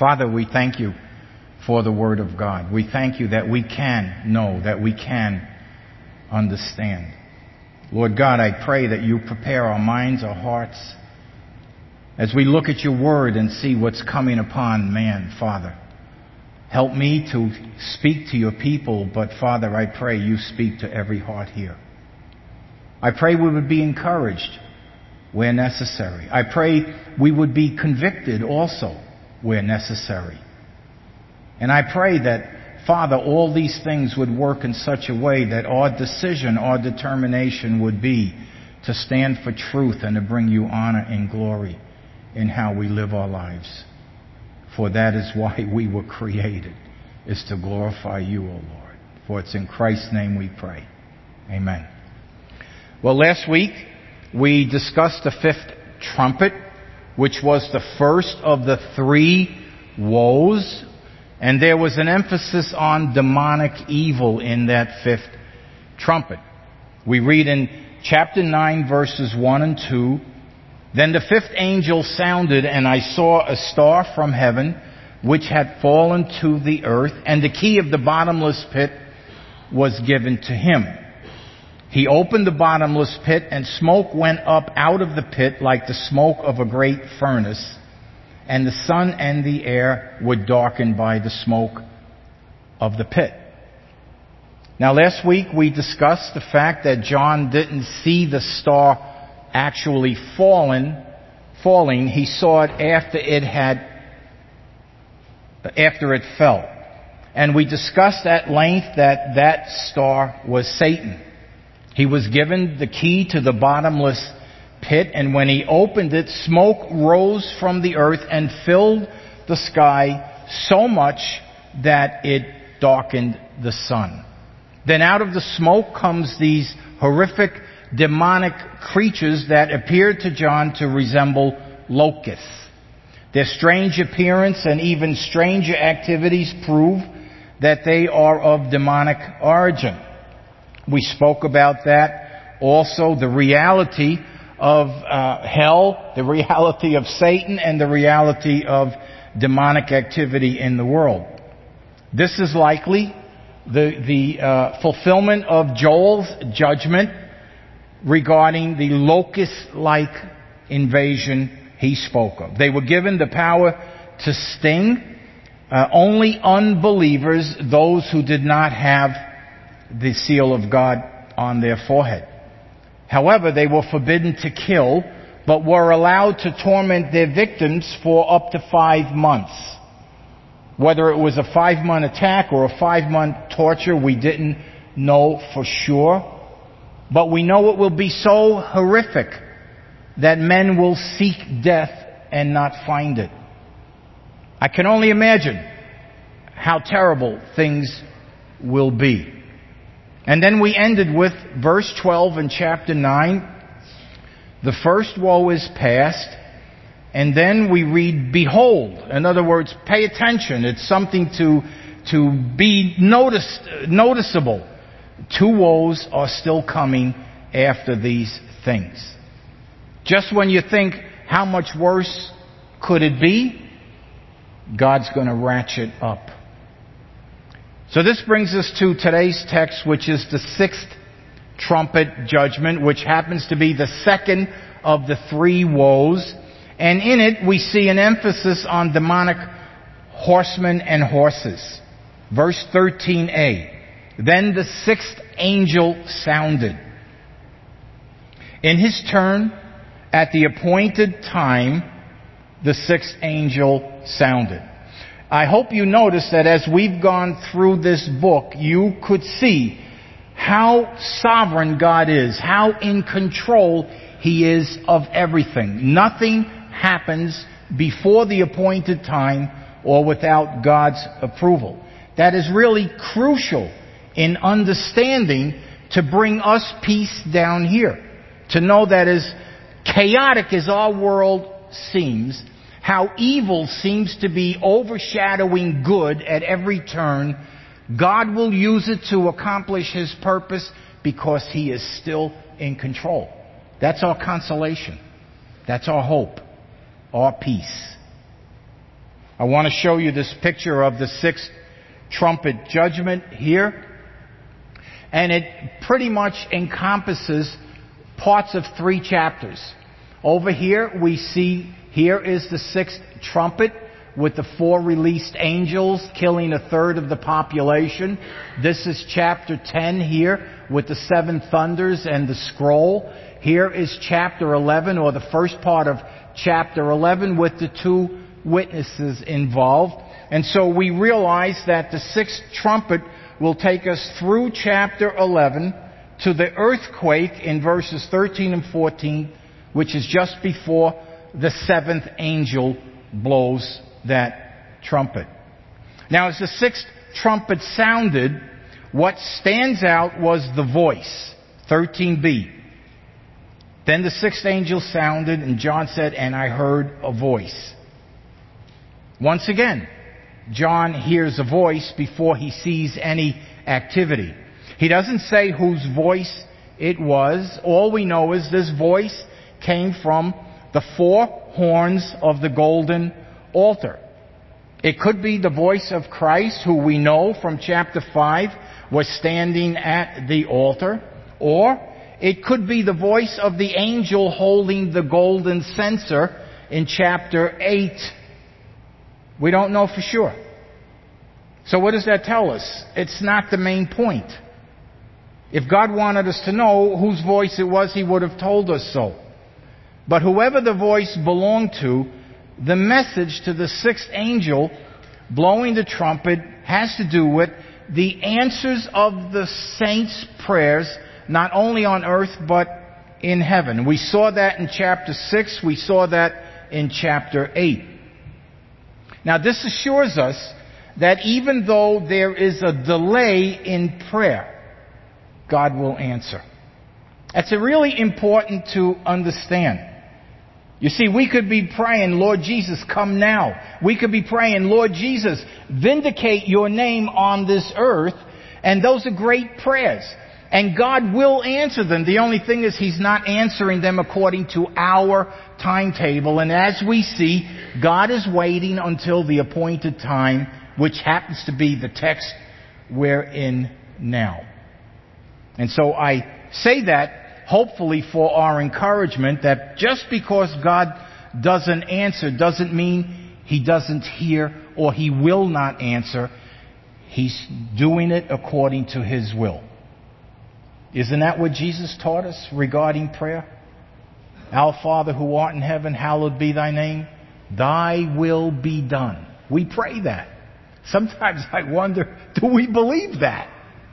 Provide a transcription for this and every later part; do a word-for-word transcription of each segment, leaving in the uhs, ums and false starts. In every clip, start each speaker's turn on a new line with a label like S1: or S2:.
S1: Father, we thank you for the Word of God. We thank you that we can know, that we can understand. Lord God, I pray that you prepare our minds, our hearts, as we look at your Word and see what's coming upon man, Father. Help me to speak to your people, but Father, I pray you speak to every heart here. I pray we would be encouraged where necessary. I pray we would be convicted also where necessary. And I pray that, Father, all these things would work in such a way that our decision, our determination would be to stand for truth and to bring you honor and glory in how we live our lives. For that is why we were created, is to glorify you, O Lord. For it's in Christ's name we pray. Amen. Well, last week we discussed the fifth trumpet, which was the first of the three woes. And there was an emphasis on demonic evil in that fifth trumpet. We read in chapter nine, verses one and two, "Then the fifth angel sounded, and I saw a star from heaven, which had fallen to the earth, and the key of the bottomless pit was given to him. He opened the bottomless pit, and smoke went up out of the pit like the smoke of a great furnace, and the sun and the air were darkened by the smoke of the pit." Now, last week we discussed the fact that John didn't see the star actually fallen, falling. He saw it after it had, after it fell. And we discussed at length that that star was Satan. He was given the key to the bottomless pit, and when he opened it, smoke rose from the earth and filled the sky so much that it darkened the sun. Then out of the smoke comes these horrific demonic creatures that appeared to John to resemble locusts. Their strange appearance and even stranger activities prove that they are of demonic origin. We spoke about that also, the reality of uh, hell, the reality of Satan, and the reality of demonic activity in the world. This is likely the, the uh, fulfillment of Joel's judgment regarding the locust-like invasion he spoke of. They were given the power to sting uh, only unbelievers, those who did not have the seal of God on their forehead. However, they were forbidden to kill, but were allowed to torment their victims for up to five months. Whether it was a five-month attack or a five-month torture, we didn't know for sure. But we know it will be so horrific that men will seek death and not find it. I can only imagine how terrible things will be. And then we ended with verse twelve in chapter nine. The first woe is past. And then we read, "Behold." In other words, pay attention. It's something to, to be noticed, noticeable. Two woes are still coming after these things. Just when you think, how much worse could it be? God's going to ratchet up. So this brings us to today's text, which is the sixth trumpet judgment, which happens to be the second of the three woes. And in it, we see an emphasis on demonic horsemen and horses. Verse thirteen a. "Then the sixth angel sounded. In his turn, at the appointed time, the sixth angel sounded." I hope you notice that as we've gone through this book, you could see how sovereign God is, how in control He is of everything. Nothing happens before the appointed time or without God's approval. That is really crucial in understanding to bring us peace down here. To know that as chaotic as our world seems, how evil seems to be overshadowing good at every turn, God will use it to accomplish His purpose because He is still in control. That's our consolation. That's our hope. Our peace. I want to show you this picture of the sixth trumpet judgment here. And it pretty much encompasses parts of three chapters. Over here we see, here is the sixth trumpet with the four released angels killing a third of the population. This is chapter ten here with the seven thunders and the scroll. Here is chapter eleven, or the first part of chapter eleven, with the two witnesses involved. And so we realize that the sixth trumpet will take us through chapter eleven to the earthquake in verses thirteen and fourteen, which is just before the seventh angel blows that trumpet. Now, as the sixth trumpet sounded, what stands out was the voice, thirteen b. Then the sixth angel sounded, and John said, "And I heard a voice." Once again, John hears a voice before he sees any activity. He doesn't say whose voice it was. All we know is this voice came from the four horns of the golden altar. It could be the voice of Christ, who we know from chapter five was standing at the altar, or it could be the voice of the angel holding the golden censer in chapter eight. We don't know for sure. So what does that tell us? It's not the main point. If God wanted us to know whose voice it was, He would have told us so. But whoever the voice belonged to, the message to the sixth angel blowing the trumpet has to do with the answers of the saints' prayers, not only on earth but in heaven. We saw that in chapter six. We saw that in chapter eight. Now, this assures us that even though there is a delay in prayer, God will answer. That's really important to understand. You see, we could be praying, "Lord Jesus, come now." We could be praying, "Lord Jesus, vindicate your name on this earth." And those are great prayers. And God will answer them. The only thing is He's not answering them according to our timetable. And as we see, God is waiting until the appointed time, which happens to be the text we're in now. And so I say that hopefully for our encouragement, that just because God doesn't answer doesn't mean He doesn't hear or He will not answer. He's doing it according to His will. Isn't that what Jesus taught us regarding prayer? Our Father who art in heaven, hallowed be thy name. Thy will be done. We pray that. Sometimes I wonder, do we believe that?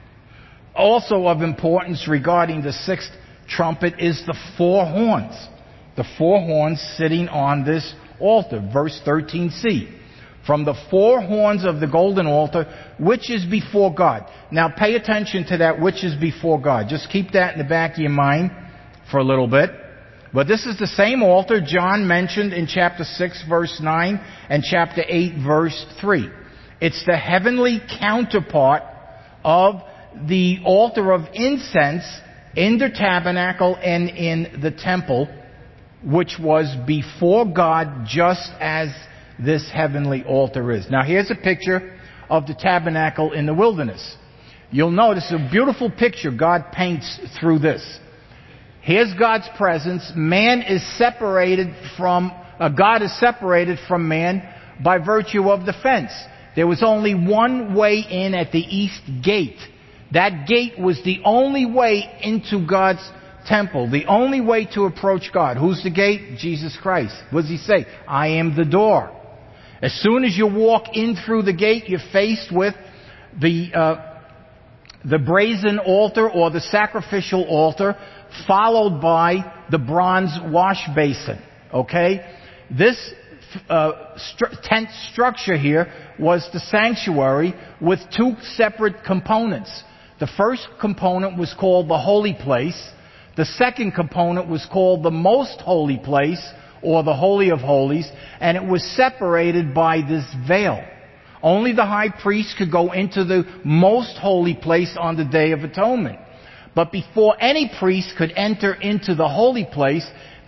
S1: Also of importance regarding the sixth trumpet is the four horns. The four horns sitting on this altar. Verse thirteen c. From the four horns of the golden altar, which is before God. Now pay attention to that, which is before God. Just keep that in the back of your mind for a little bit. But this is the same altar John mentioned in chapter six verse nine and chapter eight verse three. It's the heavenly counterpart of the altar of incense in the tabernacle and in the temple, which was before God, just as this heavenly altar is. Now here's a picture of the tabernacle in the wilderness. You'll notice a beautiful picture God paints through this. Here's God's presence. Man is separated from, uh, God is separated from man by virtue of the fence. There was only one way in at the east gate. That gate was the only way into God's temple, the only way to approach God. Who's the gate? Jesus Christ. What does He say? I am the door. As soon as you walk in through the gate, you're faced with the uh, the brazen altar or the sacrificial altar, followed by the bronze wash basin. Okay? This uh, stru- tent structure here was the sanctuary with two separate components. The first component was called the holy place. The second component was called the most holy place, or the Holy of Holies, and it was separated by this veil. Only the high priest could go into the most holy place on the Day of Atonement. But before any priest could enter into the holy place,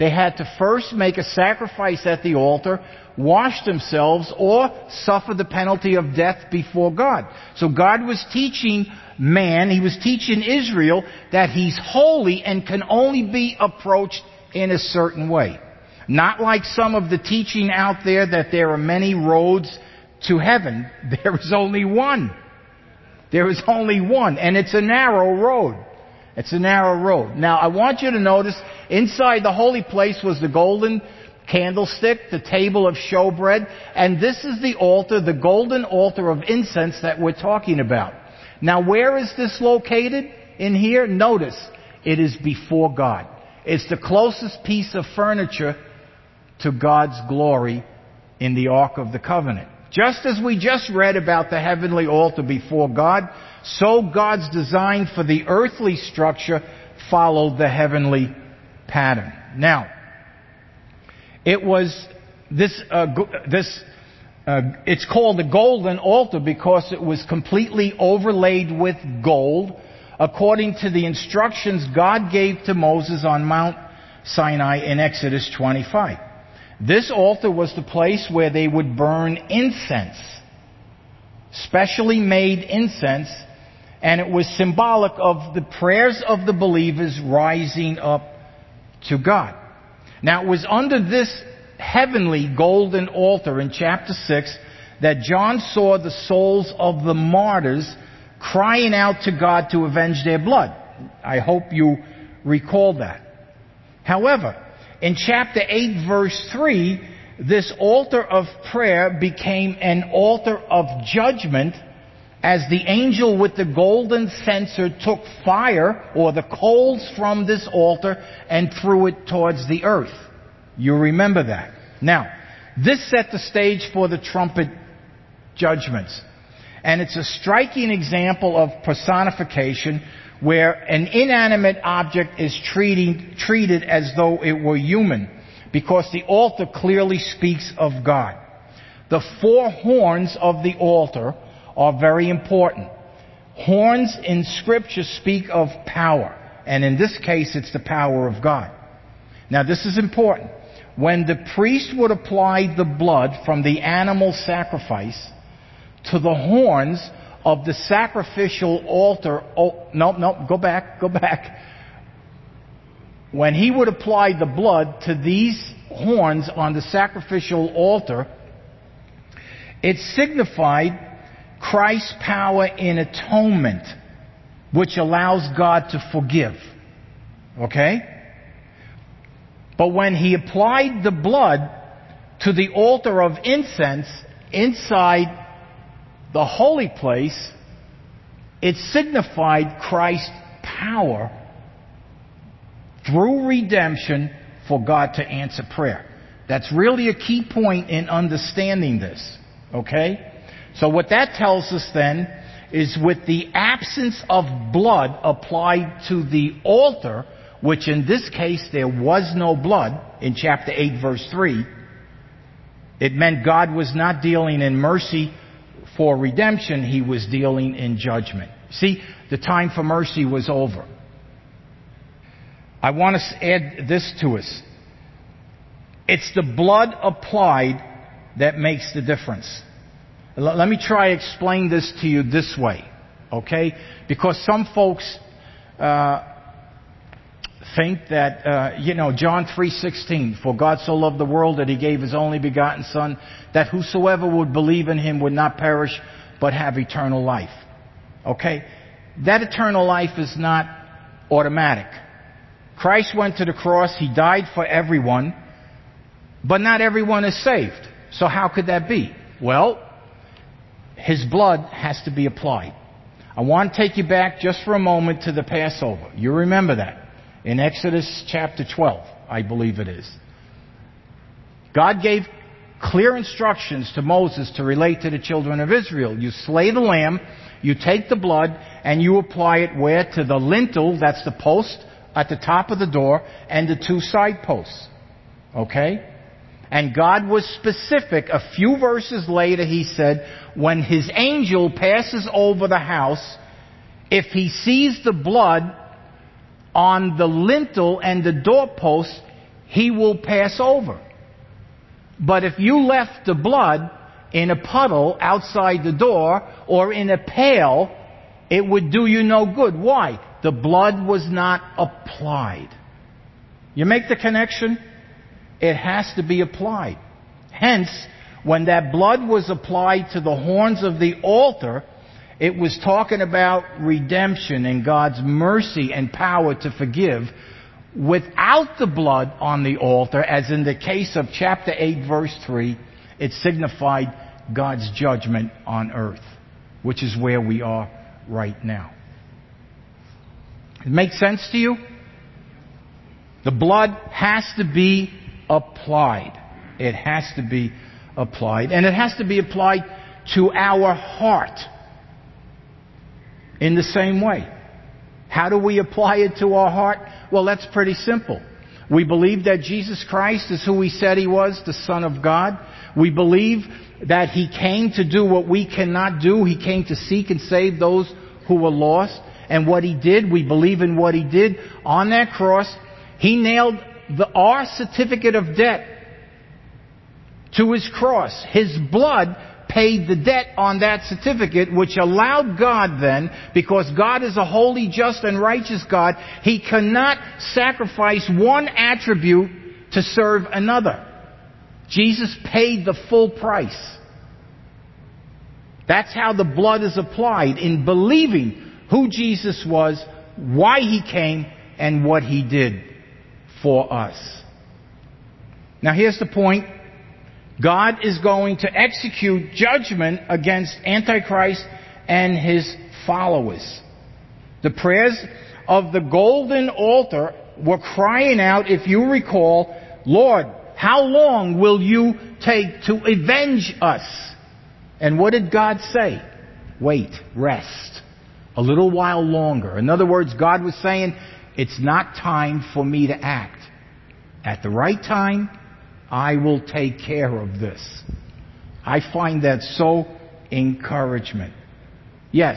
S1: they had to first make a sacrifice at the altar, wash themselves, or suffer the penalty of death before God. So God was teaching man, He was teaching Israel that He's holy and can only be approached in a certain way. Not like some of the teaching out there that there are many roads to heaven. There is only one. There is only one, and it's a narrow road. It's a narrow road. Now, I want you to notice, inside the holy place was the golden candlestick, the table of showbread, and this is the altar, the golden altar of incense that we're talking about. Now, where is this located in here? Notice, it is before God. It's the closest piece of furniture to God's glory in the Ark of the Covenant. Just as we just read about the heavenly altar before God, so God's design for the earthly structure followed the heavenly pattern. Now, it was this, uh, this, uh, it's called the golden altar because it was completely overlaid with gold, according to the instructions God gave to Moses on Mount Sinai in Exodus twenty-five. This altar was the place where they would burn incense, specially made incense, and it was symbolic of the prayers of the believers rising up to God. Now, it was under this heavenly golden altar in chapter six that John saw the souls of the martyrs crying out to God to avenge their blood. I hope you recall that. However, in chapter eight, verse three, this altar of prayer became an altar of judgment as the angel with the golden censer took fire or the coals from this altar and threw it towards the earth. You remember that. Now, this set the stage for the trumpet judgments. And it's a striking example of personification where an inanimate object is treating, treated as though it were human, because the altar clearly speaks of God. The four horns of the altar are very important. Horns in Scripture speak of power, and in this case it's the power of God. Now this is important. When the priest would apply the blood from the animal sacrifice to the horns of the sacrificial altar. Oh, no, no, go back, go back. When he would apply the blood to these horns on the sacrificial altar, it signified Christ's power in atonement, which allows God to forgive. Okay? But when he applied the blood to the altar of incense inside the holy place, it signified Christ's power through redemption for God to answer prayer. That's really a key point in understanding this. Okay? So what that tells us then is with the absence of blood applied to the altar, which in this case there was no blood in chapter eight verse three, it meant God was not dealing in mercy for redemption, He was dealing in judgment. See, the time for mercy was over. I want to add this to us. It's the blood applied that makes the difference. L- let me try to explain this to you this way, okay? Because some folks uh, think that, uh, you know, John three sixteen, for God so loved the world that He gave His only begotten Son, that whosoever would believe in Him would not perish, but have eternal life. Okay? That eternal life is not automatic. Christ went to the cross, He died for everyone, but not everyone is saved. So how could that be? Well, His blood has to be applied. I want to take you back just for a moment to the Passover. You remember that. In Exodus chapter twelve, I believe it is. God gave clear instructions to Moses to relate to the children of Israel. You slay the lamb, you take the blood, and you apply it where? To the lintel, that's the post at the top of the door, and the two side posts. Okay? And God was specific. A few verses later He said, when His angel passes over the house, if he sees the blood on the lintel and the doorpost, He will pass over. But if you left the blood in a puddle outside the door or in a pail, it would do you no good. Why? The blood was not applied. You make the connection? It has to be applied. Hence, when that blood was applied to the horns of the altar, it was talking about redemption and God's mercy and power to forgive. Without the blood on the altar, as in the case of chapter eight, verse three, it signified God's judgment on earth, which is where we are right now. It makes sense to you? The blood has to be applied. It has to be applied. And it has to be applied to our heart in the same way. How do we apply it to our heart? Well, that's pretty simple. We believe that Jesus Christ is who He said He was, the Son of God. We believe that He came to do what we cannot do. He came to seek and save those who were lost. And what He did, we believe in what He did. On that cross, He nailed the, our certificate of debt to His cross. His blood paid the debt on that certificate, which allowed God then, because God is a holy, just, and righteous God, He cannot sacrifice one attribute to serve another. Jesus paid the full price. That's how the blood is applied, in believing who Jesus was, why He came, and what He did for us. Now here's the point. God is going to execute judgment against Antichrist and his followers. The prayers of the golden altar were crying out, if you recall, Lord, how long will you take to avenge us? And what did God say? Wait, rest. A little while longer. In other words, God was saying, it's not time for me to act. At the right time, I will take care of this. I find that so encouragement. Yes,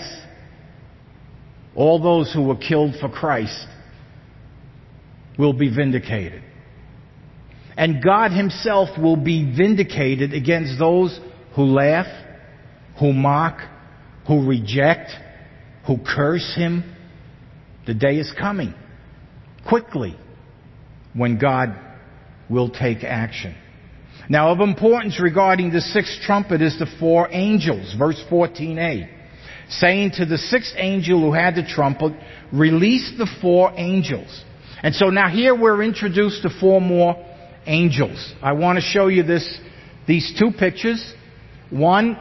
S1: all those who were killed for Christ will be vindicated. And God Himself will be vindicated against those who laugh, who mock, who reject, who curse Him. The day is coming, quickly, when God will take action. Now, of importance regarding the sixth trumpet is the four angels, verse fourteen a, saying to the sixth angel who had the trumpet, release the four angels. And so now here we're introduced to four more angels. I want to show you this, these two pictures. One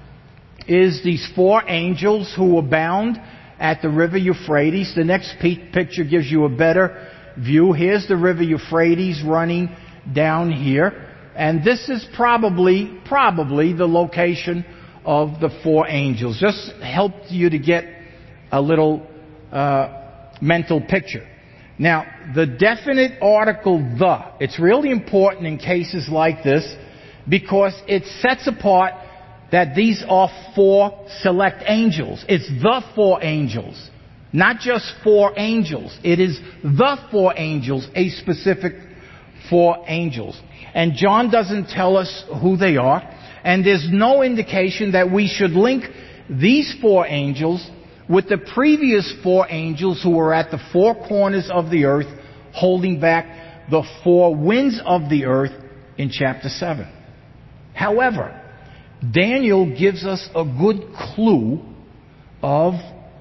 S1: is these four angels who were bound at the river Euphrates. The next picture gives you a better view. Here's the river Euphrates running down here. And this is probably, probably the location of the four angels. Just helped you to get a little uh, mental picture. Now, the definite article the, it's really important in cases like this because it sets apart that these are four select angels. It's the four angels. Not just four angels. It is the four angels, a specific four angels. And John doesn't tell us who they are. And there's no indication that we should link these four angels with the previous four angels who were at the four corners of the earth, holding back the four winds of the earth in chapter seven. However, Daniel gives us a good clue of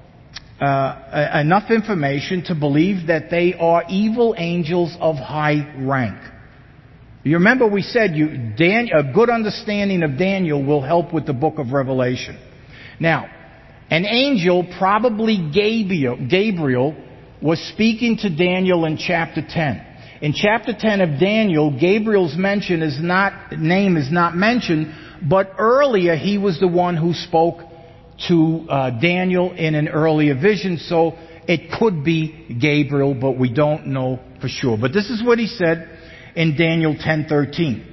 S1: Uh, enough information to believe that they are evil angels of high rank. You remember we said you, Dan, a good understanding of Daniel will help with the book of Revelation. Now, an angel, probably Gabriel, Gabriel, was speaking to Daniel in chapter ten. In chapter ten of Daniel, Gabriel's mention is not, name is not mentioned, but earlier he was the one who spoke to uh, Daniel in an earlier vision, so it could be Gabriel, but we don't know for sure. But this is what he said in Daniel ten thirteen.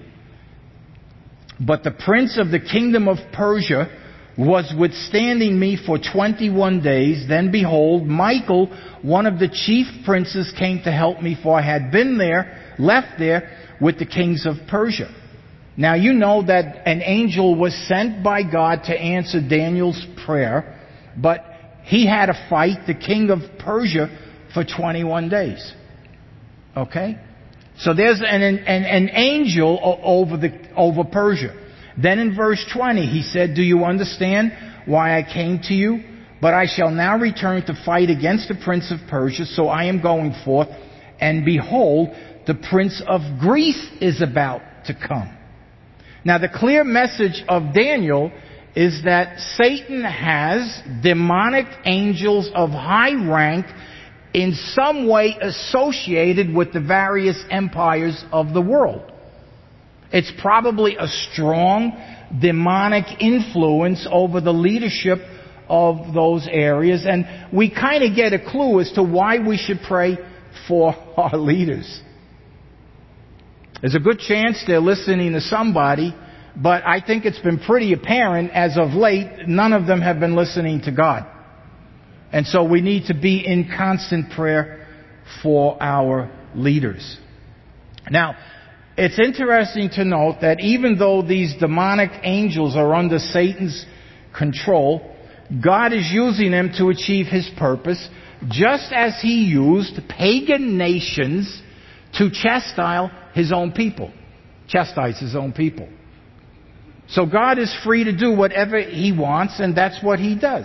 S1: But the prince of the kingdom of Persia was withstanding me for twenty-one days. Then behold, Michael, one of the chief princes, came to help me, for I had been there left there with the kings of Persia. Now you know that an angel was sent by God to answer Daniel's prayer, but he had to fight the king of Persia for twenty-one days. Okay? So there's an, an, an angel over, the, over Persia. Then in verse twenty, he said, "Do you understand why I came to you? But I shall now return to fight against the prince of Persia, so I am going forth, and behold, the prince of Greece is about to come." Now the clear message of Daniel is that Satan has demonic angels of high rank in some way associated with the various empires of the world. It's probably a strong demonic influence over the leadership of those areas, and we kind of get a clue as to why we should pray for our leaders. There's a good chance they're listening to somebody, but I think it's been pretty apparent as of late, none of them have been listening to God. And so we need to be in constant prayer for our leaders. Now, it's interesting to note that even though these demonic angels are under Satan's control, God is using them to achieve His purpose, just as He used pagan nations to chastise His own people. Chastise His own people. So God is free to do whatever He wants, and that's what He does.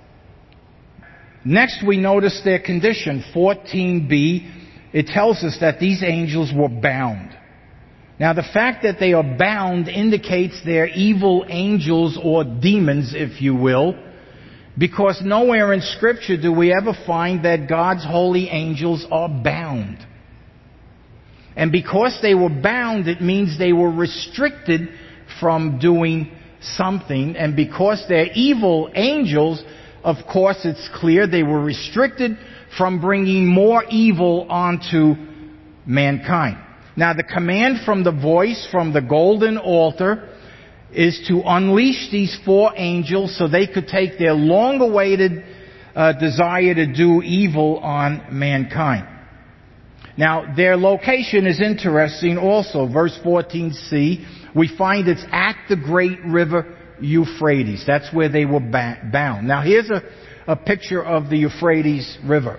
S1: Next, we notice their condition. fourteen b, it tells us that these angels were bound. Now, the fact that they are bound indicates they're evil angels or demons, if you will, because nowhere in Scripture do we ever find that God's holy angels are bound. And because they were bound, it means they were restricted from doing something. And because they're evil angels, of course it's clear they were restricted from bringing more evil onto mankind. Now, the command from the voice from the golden altar is to unleash these four angels so they could take their long-awaited uh, desire to do evil on mankind. Now, their location is interesting also. Verse fourteen c, we find it's at the great river Euphrates. That's where they were ba- bound. Now, here's a, a picture of the Euphrates River.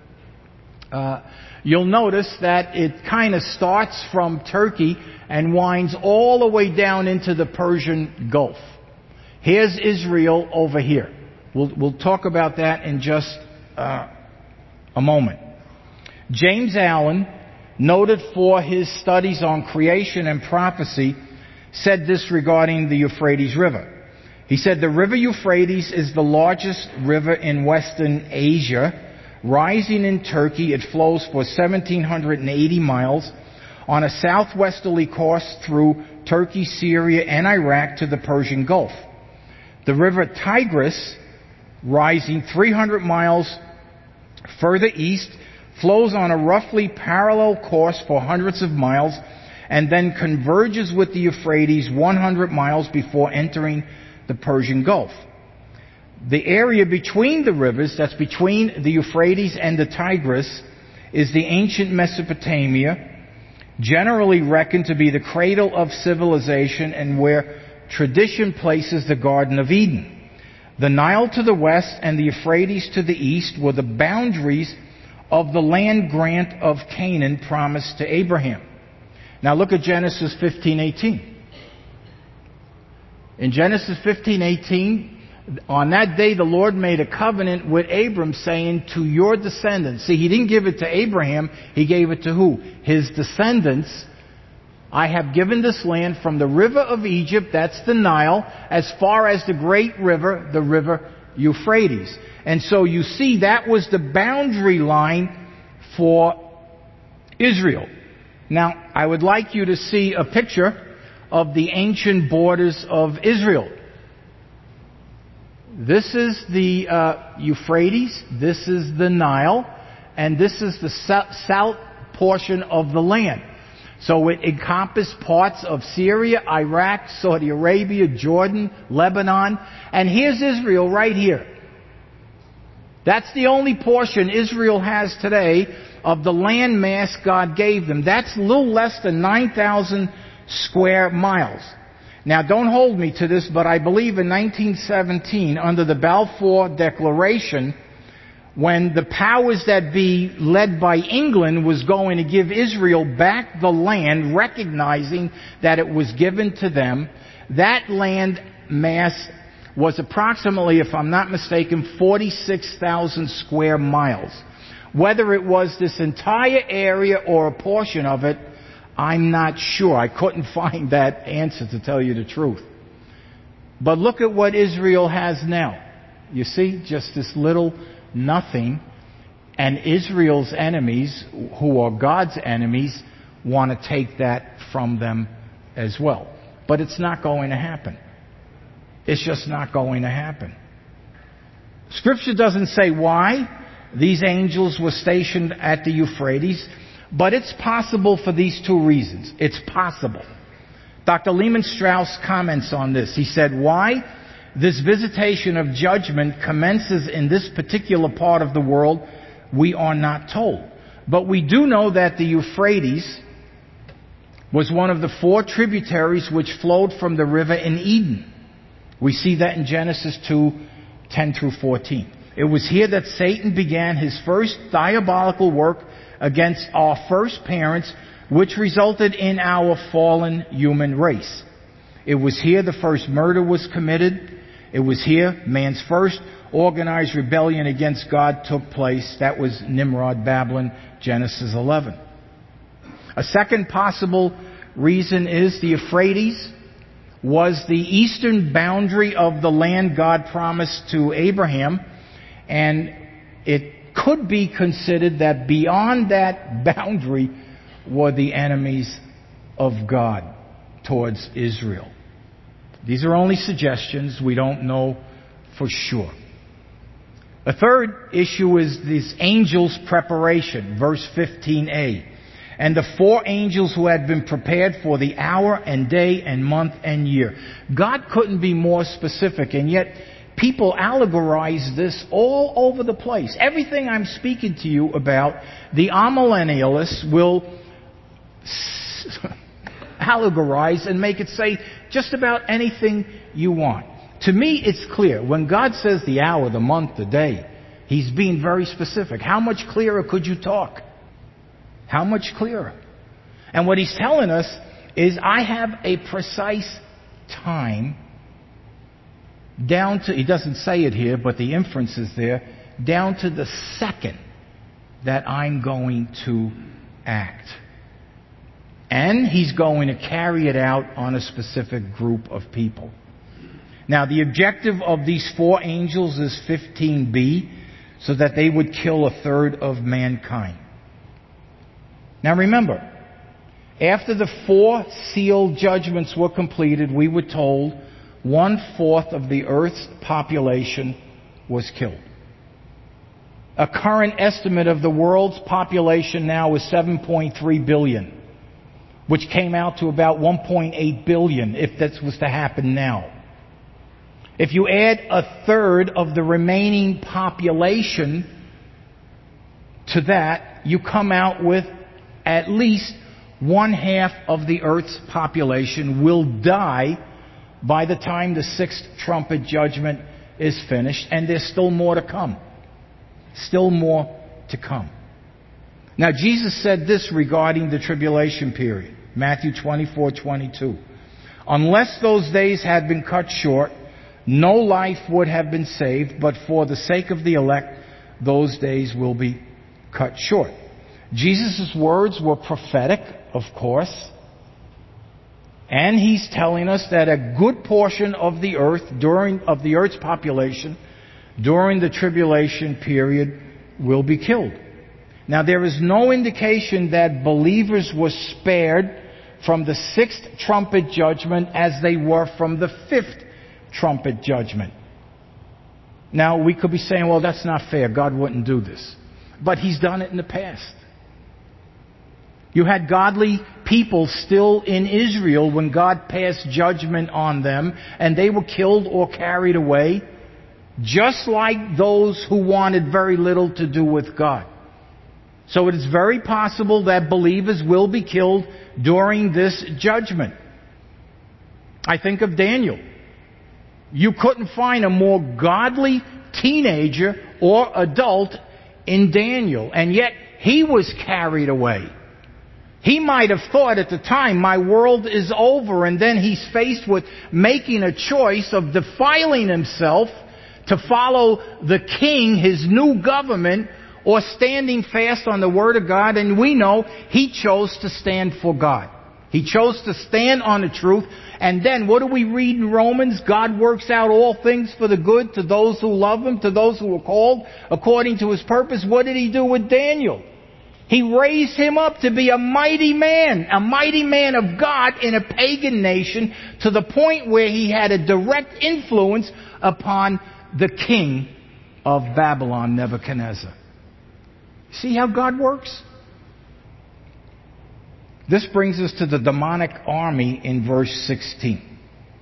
S1: Uh, you'll notice that it kind of starts from Turkey and winds all the way down into the Persian Gulf. Here's Israel over here. We'll, we'll talk about that in just uh, a moment. James Allen, noted for his studies on creation and prophecy, said this regarding the Euphrates River. He said, "The river Euphrates is the largest river in Western Asia. Rising in Turkey, it flows for one thousand seven hundred eighty miles on a southwesterly course through Turkey, Syria, and Iraq to the Persian Gulf. The river Tigris, rising three hundred miles further east, flows on a roughly parallel course for hundreds of miles and then converges with the Euphrates one hundred miles before entering the Persian Gulf. The area between the rivers, that's between the Euphrates and the Tigris, is the ancient Mesopotamia, generally reckoned to be the cradle of civilization and where tradition places the Garden of Eden. The Nile to the west and the Euphrates to the east were the boundaries of the land grant of Canaan promised to Abraham." Now look at Genesis fifteen eighteen. In Genesis fifteen eighteen, on that day the Lord made a covenant with Abram, saying, "To your descendants." See, He didn't give it to Abraham, He gave it to who? His descendants. "I have given this land from the river of Egypt," that's the Nile, "as far as the great river, the river Euphrates." And so you see that was the boundary line for Israel. Now, I would like you to see a picture of the ancient borders of Israel. This is the uh, Euphrates, this is the Nile, and this is the south portion of the land. So it encompassed parts of Syria, Iraq, Saudi Arabia, Jordan, Lebanon, and here's Israel right here. That's the only portion Israel has today of the land mass God gave them. That's a little less than nine thousand square miles. Now, don't hold me to this, but I believe in nineteen seventeen, under the Balfour Declaration, when the powers that be, led by England, was going to give Israel back the land, recognizing that it was given to them, that land mass was approximately, if I'm not mistaken, forty-six thousand square miles. Whether it was this entire area or a portion of it, I'm not sure. I couldn't find that answer, to tell you the truth. But look at what Israel has now. You see, just this little nothing. And Israel's enemies, who are God's enemies, want to take that from them as well. But it's not going to happen. It's just not going to happen. Scripture doesn't say why these angels were stationed at the Euphrates, but it's possible for these two reasons. It's possible. Doctor Lehman Strauss comments on this. He said, why this visitation of judgment commences in this particular part of the world, we are not told. But we do know that the Euphrates was one of the four tributaries which flowed from the river in Eden. We see that in Genesis two, ten through fourteen. It was here that Satan began his first diabolical work against our first parents, which resulted in our fallen human race. It was here the first murder was committed. It was here man's first organized rebellion against God took place. That was Nimrod, Babylon, Genesis eleven. A second possible reason is the Euphrates was the eastern boundary of the land God promised to Abraham, and it could be considered that beyond that boundary were the enemies of God towards Israel. These are only suggestions. We don't know for sure. A third issue is this angel's preparation, verse fifteen a. And the four angels who had been prepared for the hour and day and month and year. God couldn't be more specific, and yet people allegorize this all over the place. Everything I'm speaking to you about, the amillennialists will allegorize and make it say just about anything you want. To me, it's clear. When God says the hour, the month, the day, He's being very specific. How much clearer could you talk? How much clearer? And what He's telling us is, I have a precise time down to, He doesn't say it here, but the inference is there, down to the second that I'm going to act. And He's going to carry it out on a specific group of people. Now, the objective of these four angels is fifteen b, so that they would kill a third of mankind. Now remember, after the four sealed judgments were completed, we were told one-fourth of the earth's population was killed. A current estimate of the world's population now is seven point three billion, which came out to about one point eight billion if that was to happen now. If you add a third of the remaining population to that, you come out with at least one half of the earth's population will die by the time the sixth trumpet judgment is finished, and there's still more to come. Still more to come. Now, Jesus said this regarding the tribulation period, Matthew twenty-four twenty-two. Unless those days had been cut short, no life would have been saved, but for the sake of the elect, those days will be cut short. Jesus' words were prophetic, of course, and He's telling us that a good portion of the earth, during of the earth's population, during the tribulation period, will be killed. Now, there is no indication that believers were spared from the sixth trumpet judgment as they were from the fifth trumpet judgment. Now, we could be saying, well, that's not fair. God wouldn't do this. But He's done it in the past. You had godly people still in Israel when God passed judgment on them, and they were killed or carried away, just like those who wanted very little to do with God. So it is very possible that believers will be killed during this judgment. I think of Daniel. You couldn't find a more godly teenager or adult in Daniel, and yet he was carried away. He might have thought at the time, my world is over, and then he's faced with making a choice of defiling himself to follow the king, his new government, or standing fast on the Word of God, and we know he chose to stand for God. He chose to stand on the truth, and then what do we read in Romans? God works out all things for the good to those who love Him, to those who are called according to His purpose. What did He do with Daniel? He raised him up to be a mighty man, a mighty man of God in a pagan nation, to the point where he had a direct influence upon the king of Babylon, Nebuchadnezzar. See how God works? This brings us to the demonic army in verse sixteen.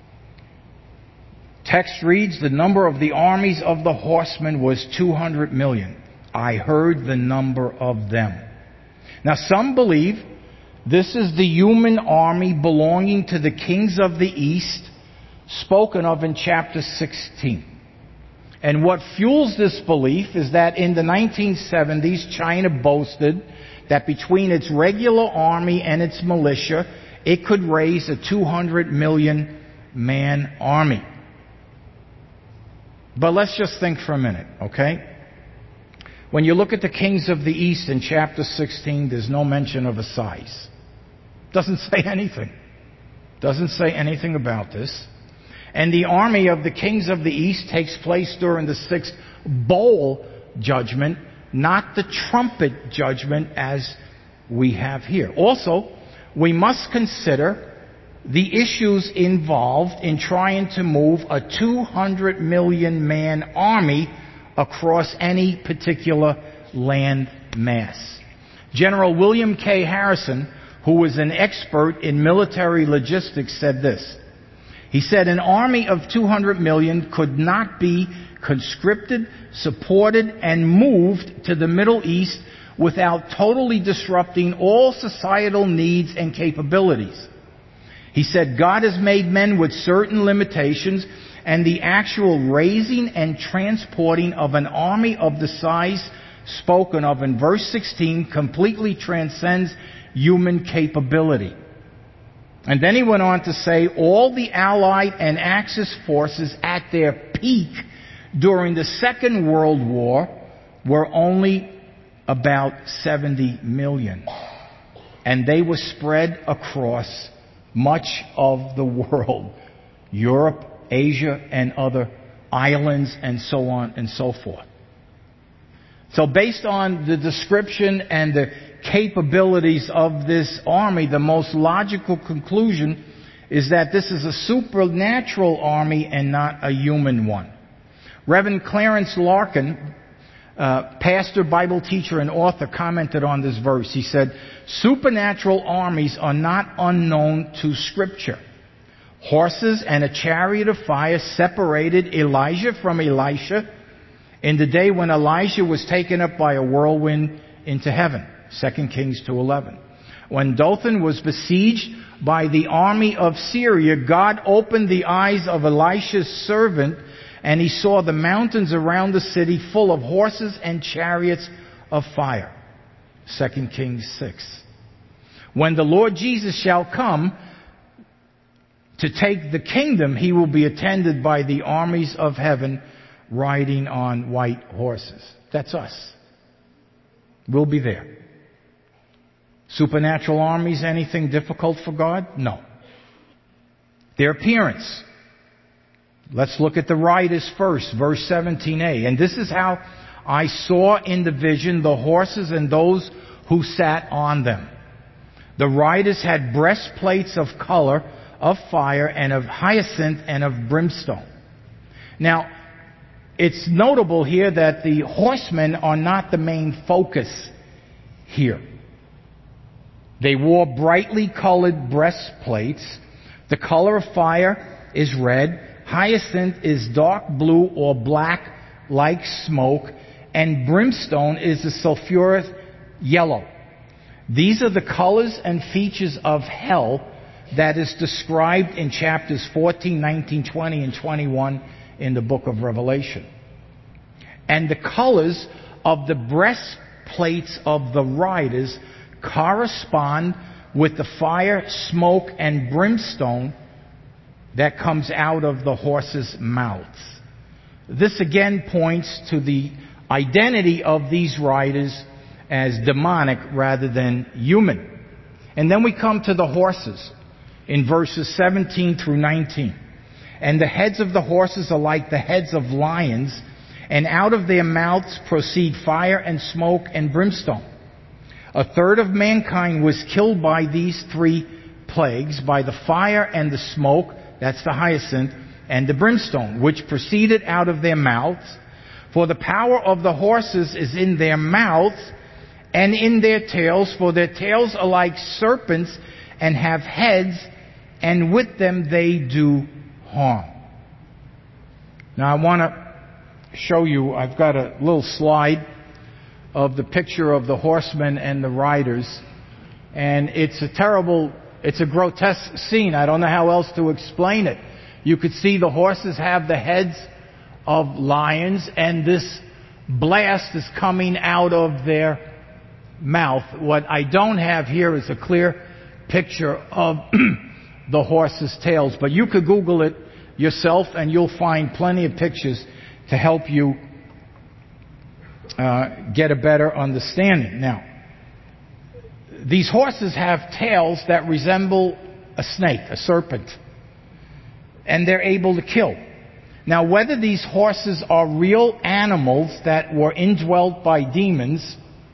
S1: Text reads, the number of the armies of the horsemen was two hundred million. I heard the number of them. Now some believe this is the human army belonging to the kings of the east, spoken of in chapter sixteen. And what fuels this belief is that in the nineteen seventies, China boasted that between its regular army and its militia, it could raise a two hundred million man army. But let's just think for a minute, okay? When you look at the kings of the east in chapter sixteen, there's no mention of a size. Doesn't say anything. Doesn't say anything about this. And the army of the kings of the east takes place during the sixth bowl judgment, not the trumpet judgment as we have here. Also, we must consider the issues involved in trying to move a two hundred million man army across any particular land mass. General William K. Harrison, who was an expert in military logistics, said this. He said, an army of two hundred million could not be conscripted, supported, and moved to the Middle East without totally disrupting all societal needs and capabilities. He said, God has made men with certain limitations, and the actual raising and transporting of an army of the size spoken of in verse sixteen completely transcends human capability. And then he went on to say, all the Allied and Axis forces at their peak during the Second World War were only about seventy million. And they were spread across much of the world. Europe, Asia, and other islands, and so on and so forth. So based on the description and the capabilities of this army, the most logical conclusion is that this is a supernatural army and not a human one. Reverend Clarence Larkin, uh, pastor, Bible teacher, and author, commented on this verse. He said, supernatural armies are not unknown to Scripture. Horses and a chariot of fire separated Elijah from Elisha in the day when Elijah was taken up by a whirlwind into heaven. Second Kings two eleven. When Dothan was besieged by the army of Syria, God opened the eyes of Elisha's servant, and he saw the mountains around the city full of horses and chariots of fire. Second Kings six. When the Lord Jesus shall come to take the kingdom, he will be attended by the armies of heaven riding on white horses. That's us. We'll be there. Supernatural armies, anything difficult for God? No. Their appearance. Let's look at the riders first, verse seventeen a. And this is how I saw in the vision the horses and those who sat on them. The riders had breastplates of color, of fire, and of hyacinth, and of brimstone. Now, it's notable here that the horsemen are not the main focus here. They wore brightly colored breastplates. The color of fire is red. Hyacinth is dark blue or black like smoke. And brimstone is the sulfurous yellow. These are the colors and features of hell that is described in chapters fourteen, nineteen, twenty, and twenty-one in the book of Revelation. And the colors of the breastplates of the riders correspond with the fire, smoke, and brimstone that comes out of the horses' mouths. This again points to the identity of these riders as demonic rather than human. And then we come to the horses in verses seventeen through nineteen. And the heads of the horses are like the heads of lions, and out of their mouths proceed fire and smoke and brimstone. A third of mankind was killed by these three plagues, by the fire and the smoke, that's the hyacinth, and the brimstone, which proceeded out of their mouths. For the power of the horses is in their mouths and in their tails, for their tails are like serpents and have heads, and with them they do harm. Now I want to show you, I've got a little slide of the picture of the horsemen and the riders, and it's a terrible, it's a grotesque scene. I don't know how else to explain it. You could see the horses have the heads of lions, and this blast is coming out of their mouth. What I don't have here is a clear picture of the horses' tails, but you could Google it yourself and you'll find plenty of pictures to help you uh, get a better understanding. Now, these horses have tails that resemble a snake, a serpent, and they're able to kill. Now, whether these horses are real animals that were indwelt by demons,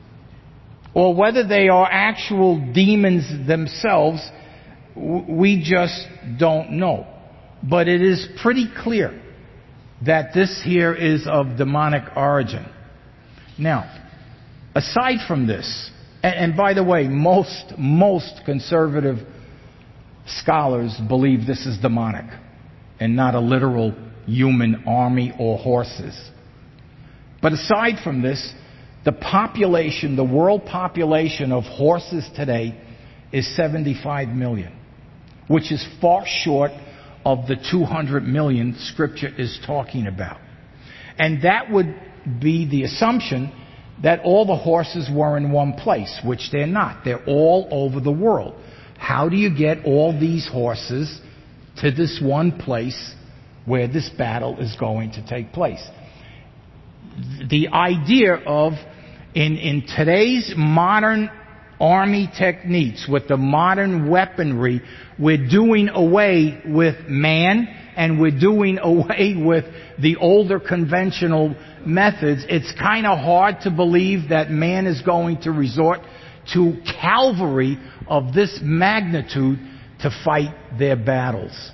S1: or whether they are actual demons themselves, we just don't know. But it is pretty clear that this here is of demonic origin. Now, aside from this, and, and by the way, most, most conservative scholars believe this is demonic and not a literal human army or horses. But aside from this, the population, the world population of horses today is seventy-five million, which is far short of the two hundred million Scripture is talking about. And that would be the assumption that all the horses were in one place, which they're not. They're all over the world. How do you get all these horses to this one place where this battle is going to take place? The idea of, in, in today's modern army techniques, with the modern weaponry, we're doing away with man and we're doing away with the older conventional methods. It's kind of hard to believe that man is going to resort to cavalry of this magnitude to fight their battles.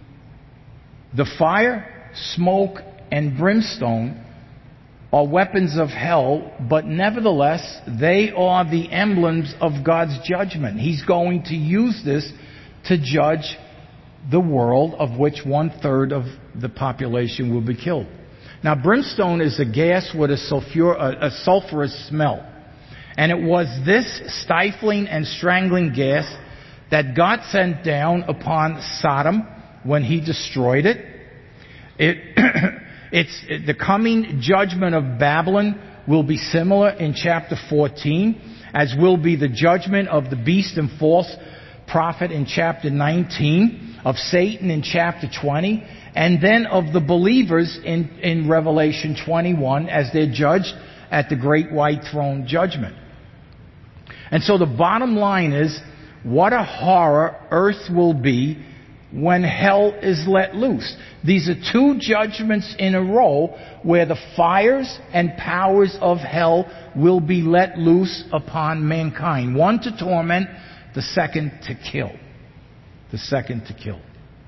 S1: The fire, smoke, and brimstone are weapons of hell, but nevertheless, they are the emblems of God's judgment. He's going to use this to judge the world, of which one-third of the population will be killed. Now, brimstone is a gas with a, sulfur, a, a sulfurous smell. And it was this stifling and strangling gas that God sent down upon Sodom when He destroyed it. It It's the coming judgment of Babylon will be similar in chapter fourteen, as will be the judgment of the beast and false prophet in chapter nineteen, of Satan in chapter twenty, and then of the believers in, in Revelation twenty-one as they're judged at the great white throne judgment. And so the bottom line is, what a horror earth will be when hell is let loose. These are two judgments in a row where the fires and powers of hell will be let loose upon mankind. One to torment, the second to kill. The second to kill.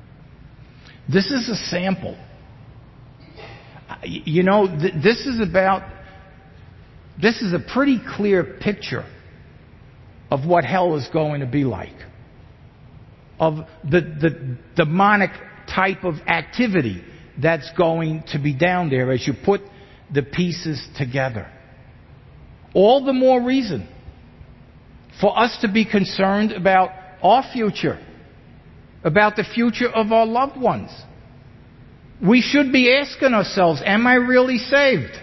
S1: This is a sample. You know, th- this is about, this is a pretty clear picture of what hell is going to be like. Of the, the demonic type of activity that's going to be down there as you put the pieces together. All the more reason for us to be concerned about our future, about the future of our loved ones. We should be asking ourselves, am I really saved?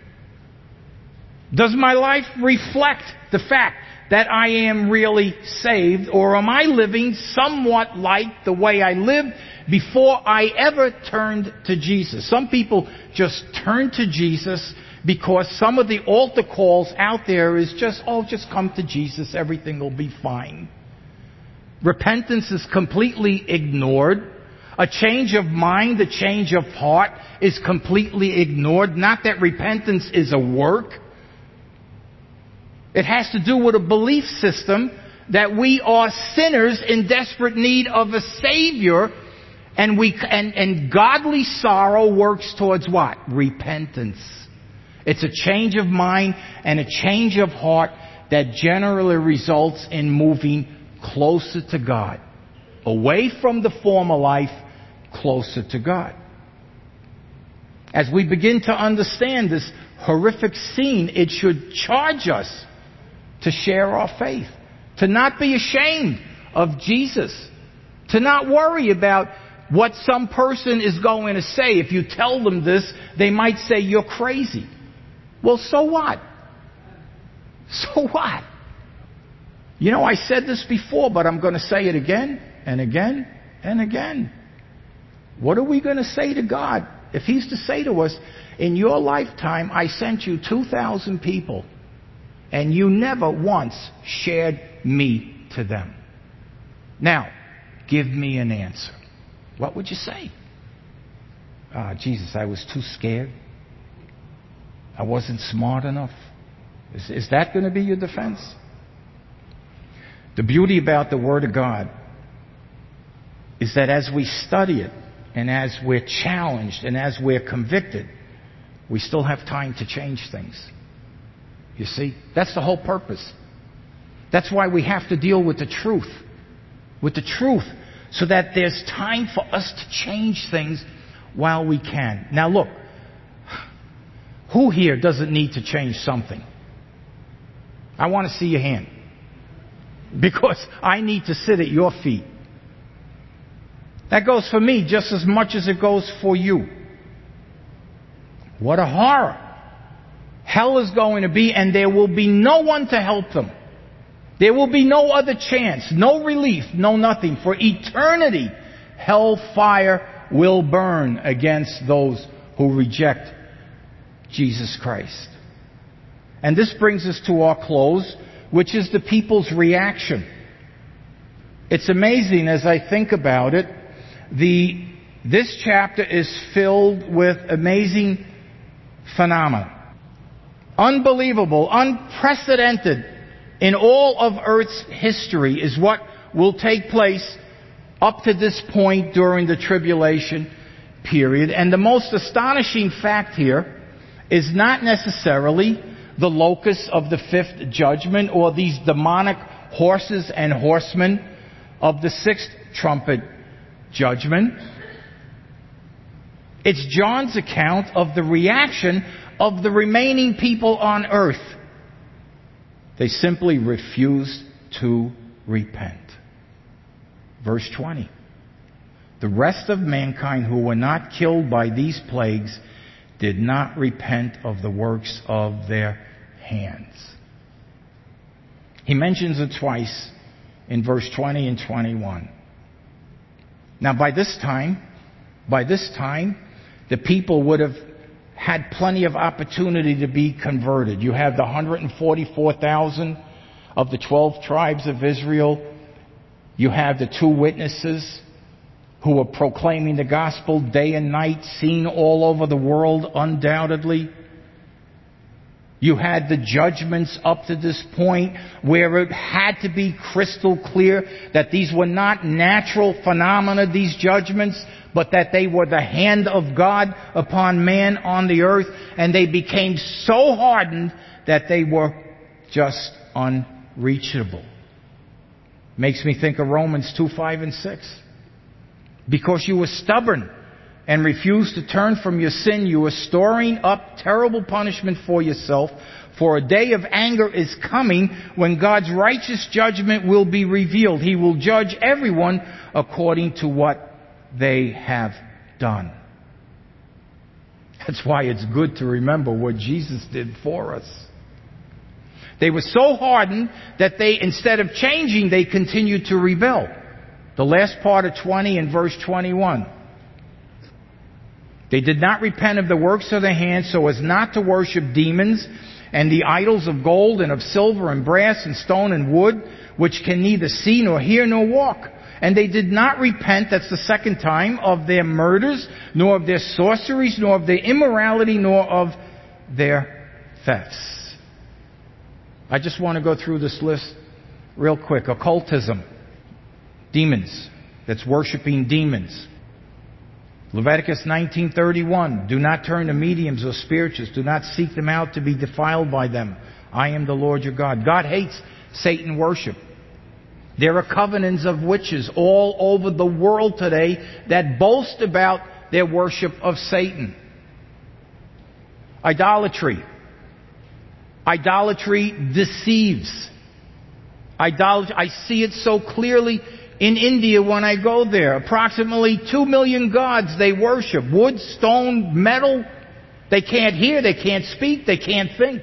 S1: Does my life reflect the fact that I am really saved, or am I living somewhat like the way I lived before I ever turned to Jesus? Some people just turn to Jesus because some of the altar calls out there is just, oh, just come to Jesus, everything will be fine. Repentance is completely ignored. A change of mind, a change of heart is completely ignored. Not that repentance is a work. It has to do with a belief system that we are sinners in desperate need of a Savior, and we and, and godly sorrow works towards what? Repentance. It's a change of mind and a change of heart that generally results in moving closer to God. Away from the former life, closer to God. As we begin to understand this horrific scene, it should charge us to share our faith, to not be ashamed of Jesus, to not worry about what some person is going to say. If you tell them this, they might say you're crazy. Well, so what? So what? You know, I said this before, but I'm going to say it again and again and again. What are we going to say to God if He's to say to us, in your lifetime, I sent you two thousand people, and you never once shared me to them. Now, give me an answer. What would you say? Ah, Jesus, I was too scared. I wasn't smart enough. Is, is that going to be your defense? The beauty about the Word of God is that as we study it, and as we're challenged, and as we're convicted, we still have time to change things. You see? That's the whole purpose. That's why we have to deal with the truth. With the truth. So that there's time for us to change things while we can. Now look. Who here doesn't need to change something? I want to see your hand. Because I need to sit at your feet. That goes for me just as much as it goes for you. What a horror. Hell is going to be, and there will be no one to help them. There will be no other chance, no relief, no nothing. For eternity, hellfire will burn against those who reject Jesus Christ. And this brings us to our close, which is the people's reaction. It's amazing as I think about it. The, this chapter is filled with amazing phenomena. Unbelievable, unprecedented in all of Earth's history is what will take place up to this point during the tribulation period. And the most astonishing fact here is not necessarily the locus of the fifth judgment or these demonic horses and horsemen of the sixth trumpet judgment. It's John's account of the reaction of the remaining people on earth. They simply refused to repent. Verse twenty. The rest of mankind who were not killed by these plagues did not repent of the works of their hands. He mentions it twice in verse twenty and twenty-one. Now by this time, by this time, the people would have had plenty of opportunity to be converted. You have the one hundred forty-four thousand of the twelve tribes of Israel. You have the two witnesses who were proclaiming the gospel day and night, seen all over the world, undoubtedly. You had the judgments up to this point where it had to be crystal clear that these were not natural phenomena, these judgments, but that they were the hand of God upon man on the earth, and they became so hardened that they were just unreachable. Makes me think of Romans two, five, and six. Because you were stubborn, and refuse to turn from your sin, you are storing up terrible punishment for yourself. For a day of anger is coming when God's righteous judgment will be revealed. He will judge everyone according to what they have done. That's why it's good to remember what Jesus did for us. They were so hardened that they, instead of changing, they continued to rebel. The last part of twenty and verse twenty-one. They did not repent of the works of their hands so as not to worship demons and the idols of gold and of silver and brass and stone and wood, which can neither see nor hear nor walk. And they did not repent, that's the second time, of their murders, nor of their sorceries, nor of their immorality, nor of their thefts. I just want to go through this list real quick. Occultism. Demons. That's worshiping demons. Leviticus nineteen thirty-one. Do not turn to mediums or spiritists. Do not seek them out to be defiled by them. I am the Lord your God. God hates Satan worship. There are covenants of witches all over the world today that boast about their worship of Satan. Idolatry. Idolatry deceives. Idolatry, I see it so clearly in India when I go there. Approximately two million gods they worship. Wood, stone, metal. They can't hear, they can't speak, they can't think.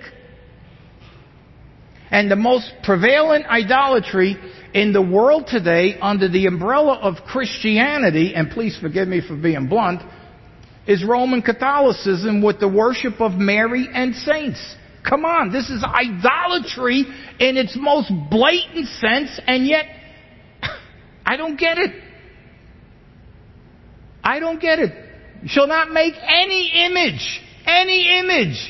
S1: And the most prevalent idolatry in the world today under the umbrella of Christianity, and please forgive me for being blunt, is Roman Catholicism with the worship of Mary and saints. Come on, this is idolatry in its most blatant sense, and yet I don't get it. I don't get it. You shall not make any image. Any image.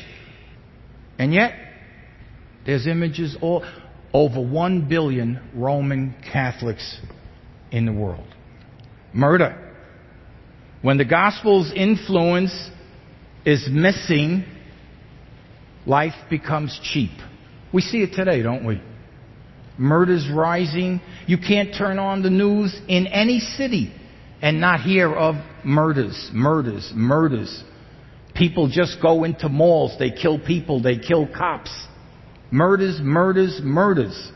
S1: And yet, there's images all over one billion Roman Catholics in the world. Murder. When the gospel's influence is missing, life becomes cheap. We see it today, don't we? Murders rising. You can't turn on the news in any city and not hear of murders, murders, murders. People just go into malls. They kill people. They kill cops. Murders, murders, murders.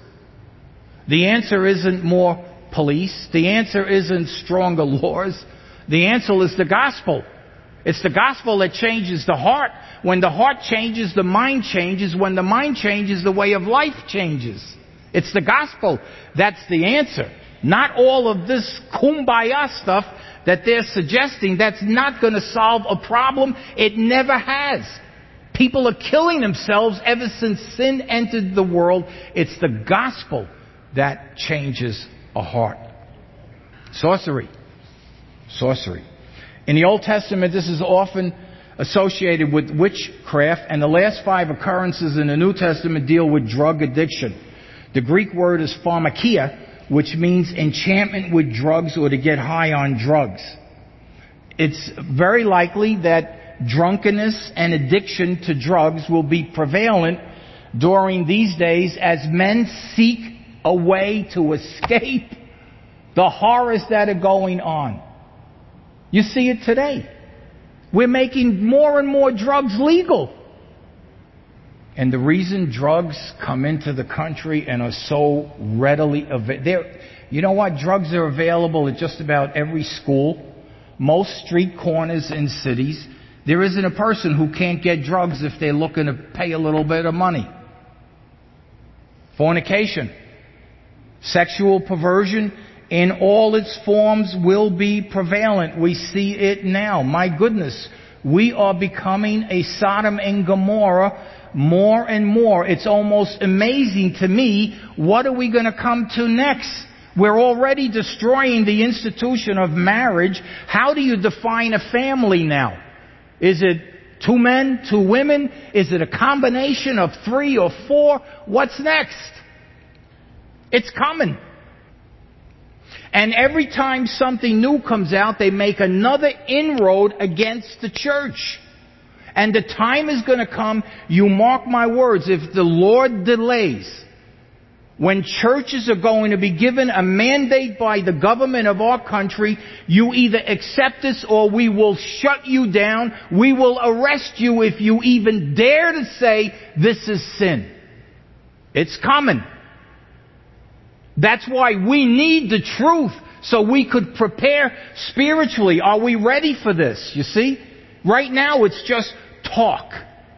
S1: The answer isn't more police. The answer isn't stronger laws. The answer is the gospel. It's the gospel that changes the heart. When the heart changes, the mind changes. When the mind changes, the way of life changes. It's the gospel. That's the answer. Not all of this kumbaya stuff that they're suggesting. That's not going to solve a problem. It never has. People are killing themselves ever since sin entered the world. It's the gospel that changes a heart. Sorcery. Sorcery. In the Old Testament, this is often associated with witchcraft, and the last five occurrences in the New Testament deal with drug addiction. The Greek word is pharmakia, which means enchantment with drugs or to get high on drugs. It's very likely that drunkenness and addiction to drugs will be prevalent during these days as men seek a way to escape the horrors that are going on. You see it today. We're making more and more drugs legal. And the reason drugs come into the country and are so readily available, you know what? Drugs are available at just about every school, most street corners in cities. There isn't a person who can't get drugs if they're looking to pay a little bit of money. Fornication, sexual perversion in all its forms will be prevalent. We see it now. My goodness, we are becoming a Sodom and Gomorrah more and more. It's almost amazing to me. What are we going to come to next? We're already destroying the institution of marriage. How do you define a family now? Is it two men, two women? Is it a combination of three or four? What's next? It's coming. And every time something new comes out, they make another inroad against the church. And the time is going to come, you mark my words, if the Lord delays, When churches are going to be given a mandate by the government of our country, you either accept this or we will shut you down. We will arrest you if you even dare to say this is sin. It's coming. That's why we need the truth so we could prepare spiritually. Are we ready for this? You see? Right now it's just talk.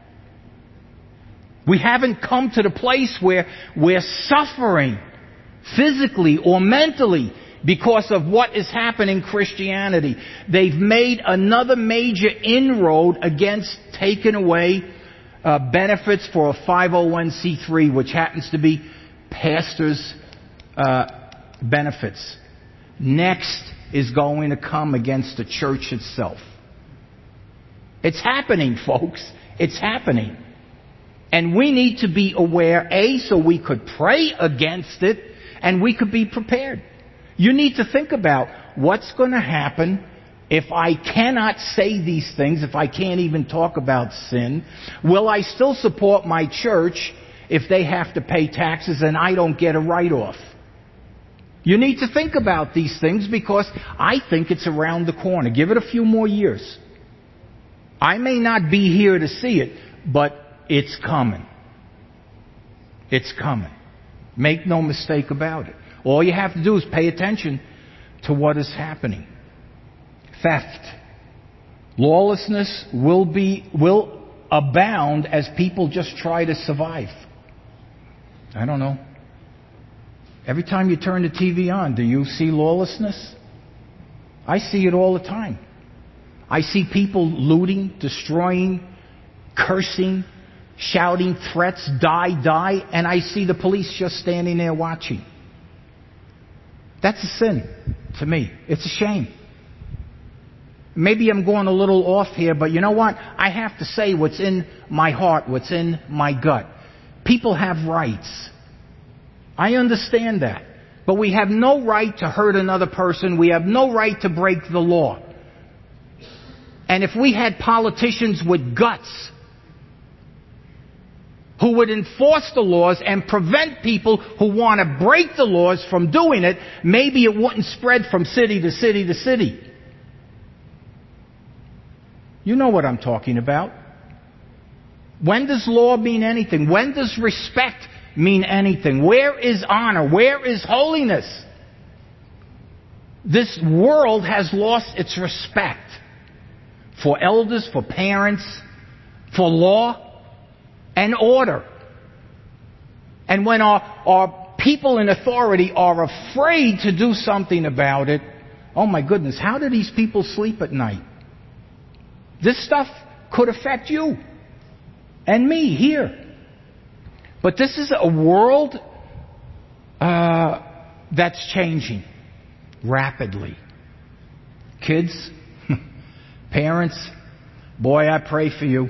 S1: We haven't come to the place where we're suffering physically or mentally because of what is happening in Christianity. They've made another major inroad against taking away uh, benefits for a five oh one c three, which happens to be pastors' uh, benefits. Next is going to come against the church itself. It's happening, folks. It's happening. And we need to be aware, A, so we could pray against it, and we could be prepared. You need to think about what's going to happen if I cannot say these things, if I can't even talk about sin. Will I still support my church if they have to pay taxes and I don't get a write-off? You need to think about these things because I think it's around the corner. Give it a few more years. I may not be here to see it, but it's coming. It's coming. Make no mistake about it. All you have to do is pay attention to what is happening. Theft. Lawlessness will be, will abound as people just try to survive. I don't know. Every time you turn the T V on, do you see lawlessness? I see it all the time. I see people looting, destroying, cursing, shouting threats, die, die, and I see the police just standing there watching. That's a sin to me. It's a shame. Maybe I'm going a little off here, but you know what? I have to say what's in my heart, what's in my gut. People have rights. I understand that. But we have no right to hurt another person. We have no right to break the law. And if we had politicians with guts who would enforce the laws and prevent people who want to break the laws from doing it, maybe it wouldn't spread from city to city to city. You know what I'm talking about. When does law mean anything? When does respect mean anything? Where is honor? Where is holiness? This world has lost its respect for elders, for parents, for law and order. And when our, our people in authority are afraid to do something about it, oh my goodness, how do these people sleep at night? This stuff could affect you and me here. But this is a world uh, that's changing rapidly. Kids, parents, boy, I pray for you.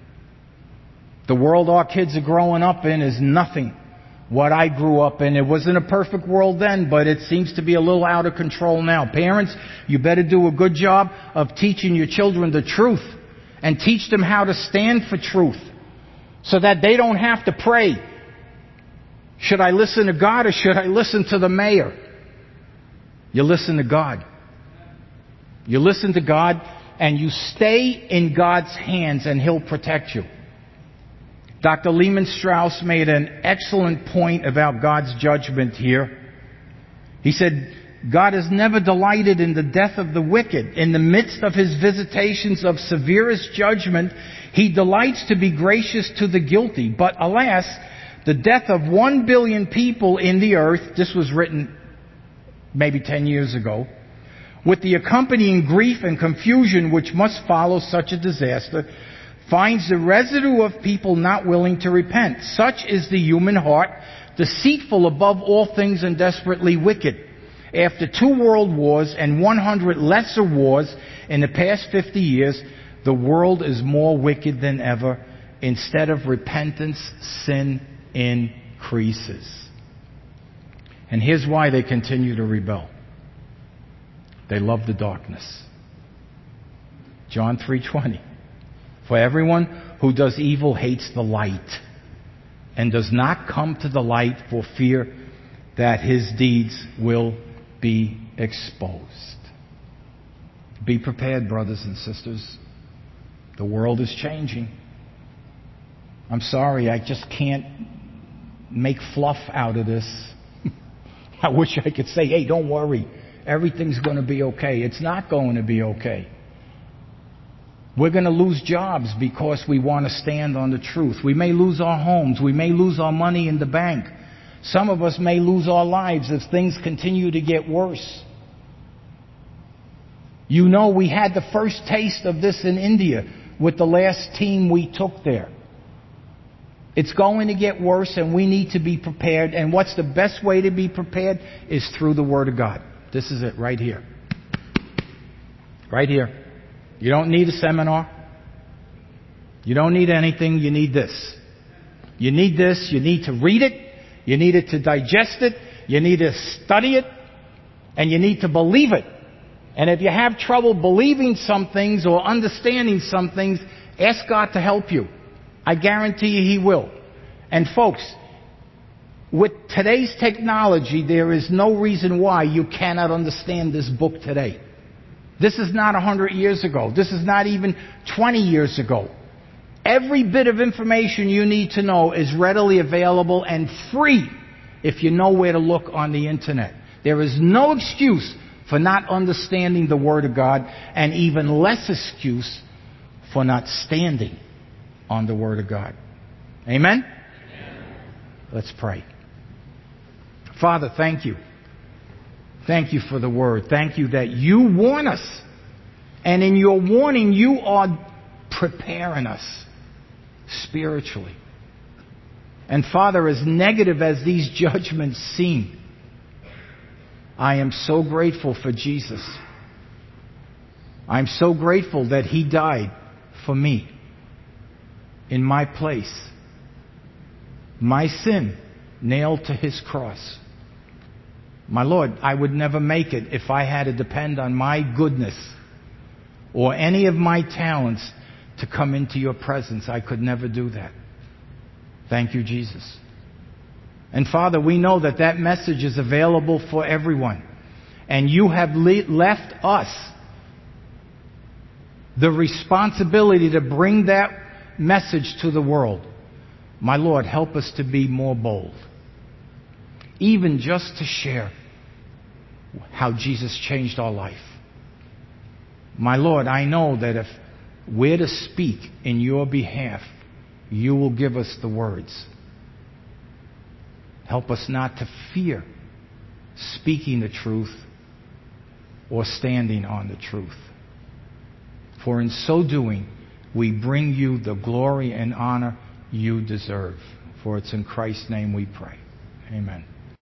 S1: The world our kids are growing up in is nothing what I grew up in. It wasn't a perfect world then, but it seems to be a little out of control now. Parents, you better do a good job of teaching your children the truth and teach them how to stand for truth so that they don't have to pray. Should I listen to God or should I listen to the mayor? You listen to God. You listen to God and you stay in God's hands and He'll protect you. Doctor Lehman Strauss made an excellent point about God's judgment here. He said, God is never delighted in the death of the wicked. In the midst of His visitations of severest judgment, He delights to be gracious to the guilty. But alas, the death of one billion people in the earth, this was written maybe ten years ago, with the accompanying grief and confusion which must follow such a disaster, finds the residue of people not willing to repent. Such is the human heart, deceitful above all things and desperately wicked. After two world wars and one hundred lesser wars in the past fifty years, the world is more wicked than ever. Instead of repentance, sin increases. And here's why they continue to rebel. They love the darkness. John three twenty. For everyone who does evil hates the light and does not come to the light for fear that his deeds will be exposed. Be prepared, brothers and sisters. The world is changing. I'm sorry, I just can't make fluff out of this. I wish I could say, hey, don't worry. Everything's going to be okay. It's not going to be okay. We're going to lose jobs because we want to stand on the truth. We may lose our homes. We may lose our money in the bank. Some of us may lose our lives if things continue to get worse. You know, we had the first taste of this in India with the last team we took there. It's going to get worse, and we need to be prepared. And what's the best way to be prepared is through the Word of God. This is it right here. Right here. You don't need a seminar. You don't need anything. You need this. You need this. You need to read it. You need it to digest it. You need to study it. And you need to believe it. And if you have trouble believing some things or understanding some things, ask God to help you. I guarantee you He will. And folks, with today's technology, there is no reason why you cannot understand this book today. This is not a hundred years ago. This is not even twenty years ago. Every bit of information you need to know is readily available and free if you know where to look on the internet. There is no excuse for not understanding the Word of God, and even less excuse for not standing on the Word of God. Amen? Amen. Let's pray. Father, thank you. Thank you for the Word. Thank you that you warn us. And in your warning, you are preparing us spiritually. And Father, as negative as these judgments seem, I am so grateful for Jesus. I'm so grateful that He died for me in my place. My sin nailed to His cross. My Lord, I would never make it if I had to depend on my goodness or any of my talents to come into your presence. I could never do that. Thank you, Jesus. And Father, we know that that message is available for everyone. And you have le- left us the responsibility to bring that message to the world. My Lord, help us to be more bold. Even just to share how Jesus changed our life. My Lord, I know that if we're to speak in your behalf, you will give us the words. Help us not to fear speaking the truth or standing on the truth. For in so doing, we bring you the glory and honor you deserve. For it's in Christ's name we pray. Amen.